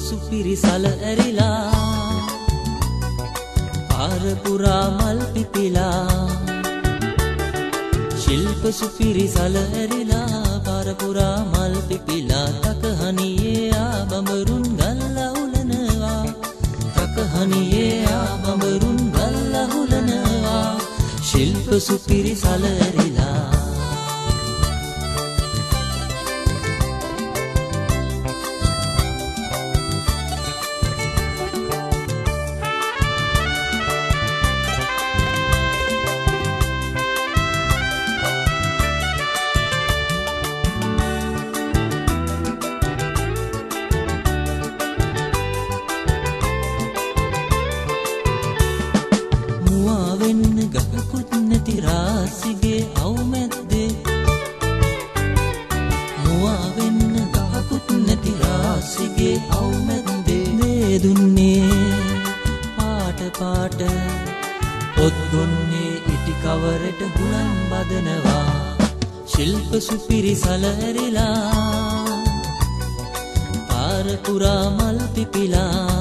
සුපිරි සල ඇරිලා පාර පුරා මල් පිපිලා ශිල්ප සුපිරි සල ඇරිලා පාර පුරා මල් පිපිලා තකහනියේ ආ බඹරුන් ගල් අහුලනවා තකහනියේ ආ බඹරුන් ගල් අහුලනවා ශිල්ප සුපිරි සල ඇරිලා රාසිගේ අවුමැද්දේ මුවා වෙන්න ගහකුත් නැති රාසිගේ අවුමැද්දේ මේ දුන්නේ පාට පාට පොත් ගොන්නේ ඉටි කවරට හුලම් බදනවා ශිල්ප සුපිරි සල ඇරිලා පාර පුරා මල් පිපිලා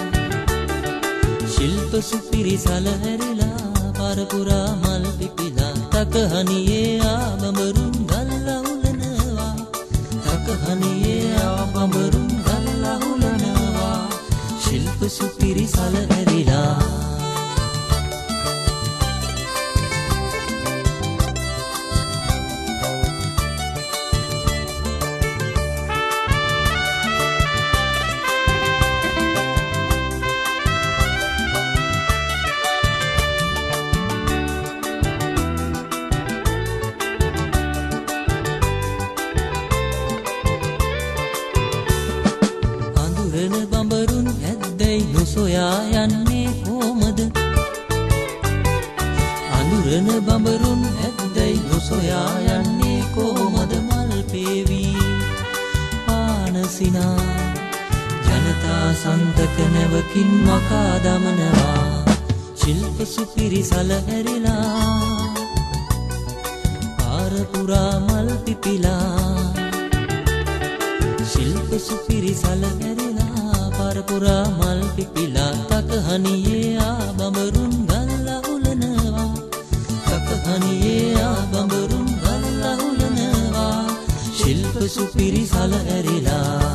ශිල්ප සුපිරි සල ඇරිලා පාර පුරා මල් පිපිලා තකහනියේ ආ බඹරුන් ගල් අහුලනවා තකහනියේ ආ බඹරුන් ගල් අහුලනවා ශිල්ප සුපිරි සල ඇරිලා බඹරුන් ඇද්දැයි නොසොයා යන්නේ කොමද අඳුරන බඹරුන් ඇද්දැයි නොසොයා යන්නේ කොමද මල් පේවී පානසිනා ජනතා සන්තක නැවකින් මකා දමනවා ශිල්ප සුපිරි සල ඇරිලා පාර පුරා මල් පිපිලා ශිල්ප සුපිරි සල ඇරිලා පාර පුරා මල් පිපිලා තකහනියේ ආ බඹරුන් ගල් අහුලනවා තකහනියේ ආ බඹරුන් ගල් අහුලනවා ශිල්ප සුපිරි සල ඇරිලා